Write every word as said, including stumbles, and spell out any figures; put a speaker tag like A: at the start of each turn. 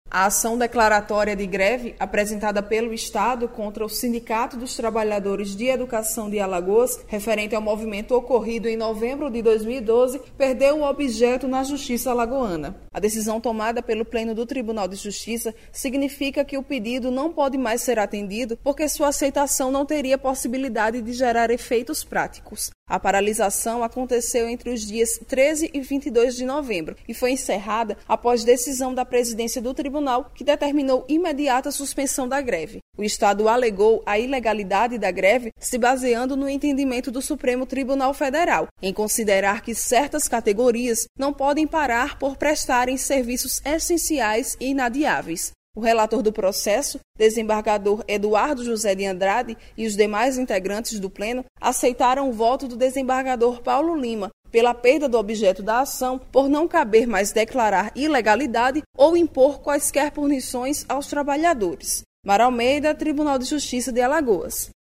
A: A ação declaratória de greve apresentada pelo Estado contra o Sindicato dos Trabalhadores de Educação de Alagoas, referente ao movimento ocorrido em novembro de dois mil e doze, perdeu o objeto na Justiça alagoana. A decisão tomada pelo Pleno do Tribunal de Justiça significa que o pedido não pode mais ser atendido porque sua aceitação não teria possibilidade de gerar efeitos práticos. A paralisação aconteceu entre os dias treze e vinte e dois de novembro e foi encerrada após decisão da presidência do tribunal, que determinou imediata suspensão da greve. O Estado alegou a ilegalidade da greve se baseando no entendimento do Supremo Tribunal Federal, em considerar que certas categorias não podem parar por prestarem serviços essenciais e inadiáveis. O relator do processo, desembargador Eduardo José de Andrade, e os demais integrantes do Pleno aceitaram o voto do desembargador Paulo Lima pela perda do objeto da ação por não caber mais declarar ilegalidade ou impor quaisquer punições aos trabalhadores. Mara Almeida, Tribunal de Justiça de Alagoas.